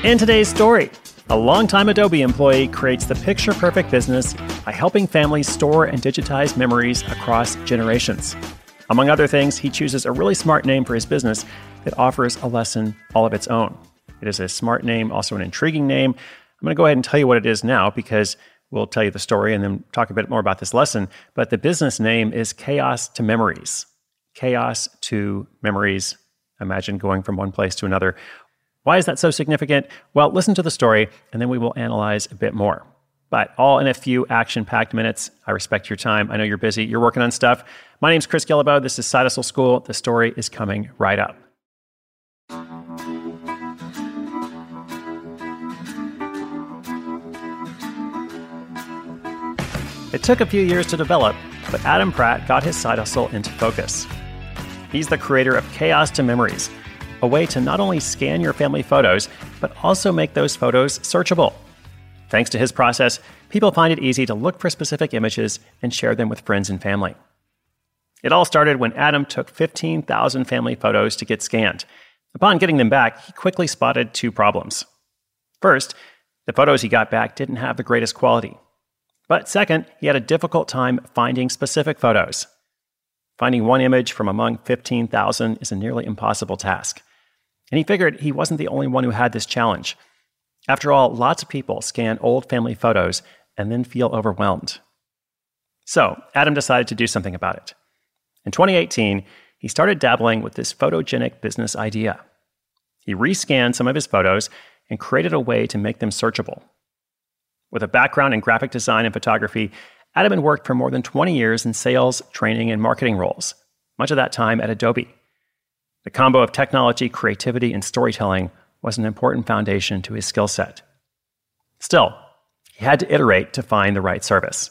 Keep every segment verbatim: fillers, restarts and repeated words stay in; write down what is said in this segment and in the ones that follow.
In today's story, a longtime Adobe employee creates the picture-perfect business by helping families store and digitize memories across generations. Among other things, he chooses a really smart name for his business that offers a lesson all of its own. It is a smart name, also an intriguing name. I'm going to go ahead and tell you what it is now because we'll tell you the story and then talk a bit more about this lesson. But the business name is Chaos to Memories. Chaos to Memories. Imagine going from one place to another. Why is that so significant? Well, listen to the story, and then we will analyze a bit more. But all in a few action-packed minutes. I respect your time. I know you're busy. You're working on stuff. My name's Chris Guillebeau. This is Side Hustle School. The story is coming right up. It took a few years to develop, but Adam Pratt got his side hustle into focus. He's the creator of Chaos to Memories, a way to not only scan your family photos, but also make those photos searchable. Thanks to his process, people find it easy to look for specific images and share them with friends and family. It all started when Adam took fifteen thousand family photos to get scanned. Upon getting them back, he quickly spotted two problems. First, the photos he got back didn't have the greatest quality. But second, he had a difficult time finding specific photos. Finding one image from among fifteen thousand is a nearly impossible task. And he figured he wasn't the only one who had this challenge. After all, lots of people scan old family photos and then feel overwhelmed. So, Adam decided to do something about it. In twenty eighteen, he started dabbling with this photogenic business idea. He rescanned some of his photos and created a way to make them searchable. With a background in graphic design and photography, Adam had worked for more than twenty years in sales, training, and marketing roles, much of that time at Adobe. The combo of technology, creativity, and storytelling was an important foundation to his skill set. Still, he had to iterate to find the right service.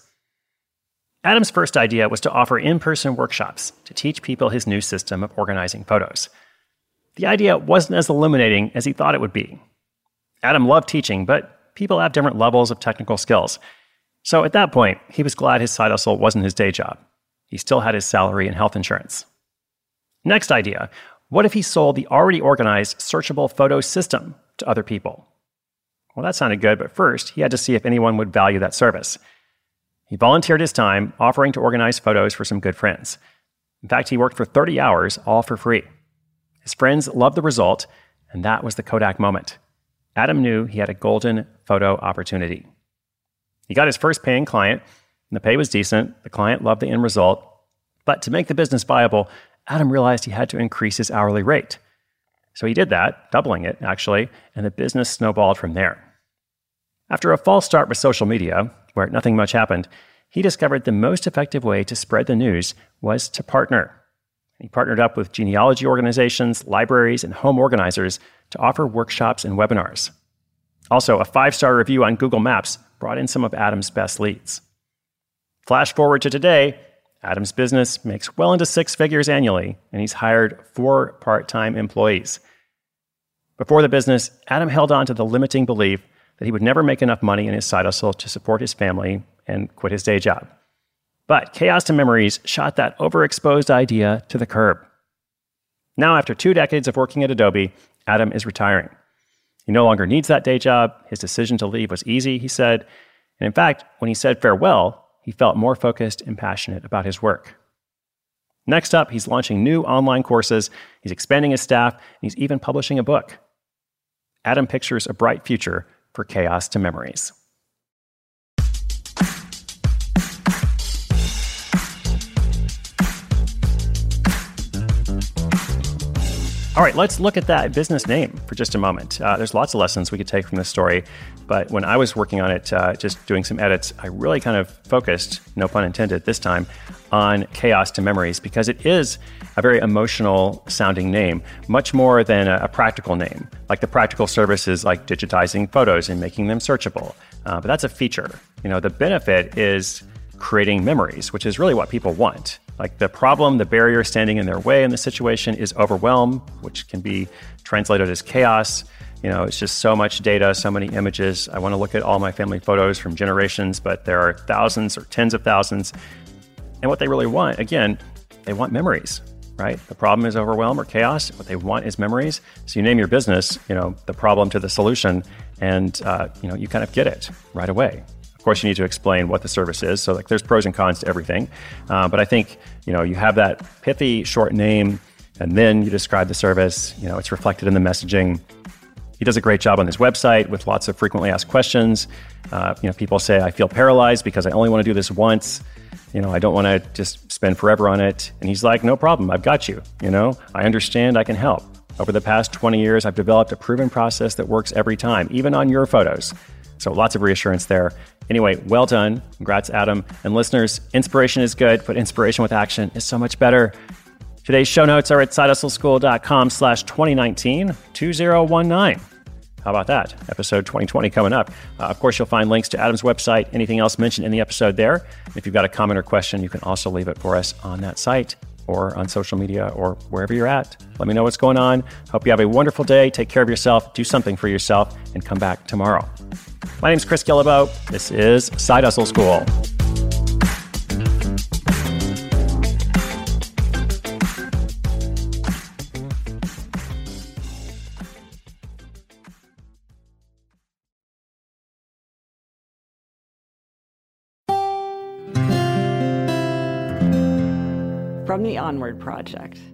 Adam's first idea was to offer in-person workshops to teach people his new system of organizing photos. The idea wasn't as illuminating as he thought it would be. Adam loved teaching, but people have different levels of technical skills. So at that point, he was glad his side hustle wasn't his day job. He still had his salary and health insurance. Next idea, what if he sold the already organized searchable photo system to other people? Well, that sounded good, but first, he had to see if anyone would value that service. He volunteered his time, offering to organize photos for some good friends. In fact, he worked for thirty hours, all for free. His friends loved the result, and that was the Kodak moment. Adam knew he had a golden photo opportunity. He got his first paying client, and the pay was decent. The client loved the end result. But to make the business viable, Adam realized he had to increase his hourly rate. So he did that, doubling it, actually, and the business snowballed from there. After a false start with social media, where nothing much happened, he discovered the most effective way to spread the news was to partner. He partnered up with genealogy organizations, libraries, and home organizers to offer workshops and webinars. Also, a five-star review on Google Maps brought in some of Adam's best leads. Flash forward to today, Adam's business makes well into six figures annually, and he's hired four part-time employees. Before the business, Adam held on to the limiting belief that he would never make enough money in his side hustle to support his family and quit his day job. But Chaos to Memories shot that overexposed idea to the curb. Now, after two decades of working at Adobe, Adam is retiring. He no longer needs that day job. His decision to leave was easy, he said. And in fact, when he said farewell, he felt more focused and passionate about his work. Next up, he's launching new online courses, he's expanding his staff, and he's even publishing a book. Adam pictures a bright future for Chaos to Memories. All right, let's look at that business name for just a moment. Uh, there's lots of lessons we could take from this story, but when I was working on it, uh, just doing some edits, I really kind of focused, no pun intended this time, on Chaos to Memories because it is a very emotional sounding name, much more than a, a practical name. Like the practical service is like digitizing photos and making them searchable, uh, but that's a feature. You know, the benefit is creating memories, which is really what people want. Like the problem, the barrier standing in their way in the situation is overwhelm, which can be translated as chaos. You know, it's just so much data, so many images. I want to look at all my family photos from generations, but there are thousands or tens of thousands. And what they really want, again, they want memories. right? The problem is overwhelm or chaos. What they want is memories. So you name your business, you know, the problem to the solution, and uh, you know, you kind of get it right away. Of course, you need to explain what the service is. So like, there's pros and cons to everything. Uh, but I think, you know, you have that pithy short name, and then you describe the service. You know, it's reflected in the messaging. He does a great job on his website with lots of frequently asked questions. Uh, you know, people say, I feel paralyzed because I only want to do this once. You know, I don't want to just spend forever on it. And he's like, no problem, I've got you. You know, I understand, I can help. Over the past twenty years, I've developed a proven process that works every time, even on your photos. So lots of reassurance there. Anyway, well done. Congrats, Adam. And listeners, inspiration is good, but inspiration with action is so much better. Today's show notes are at sidehustleschool.com slash 2019 2019. How about that? Episode twenty twenty coming up. Uh, of course, you'll find links to Adam's website, anything else mentioned in the episode there. If you've got a comment or question, you can also leave it for us on that site or on social media or wherever you're at. Let me know what's going on. Hope you have a wonderful day. Take care of yourself. Do something for yourself and come back tomorrow. My name's Chris Guillebeau. This is Side Hustle School. From the Onward Project.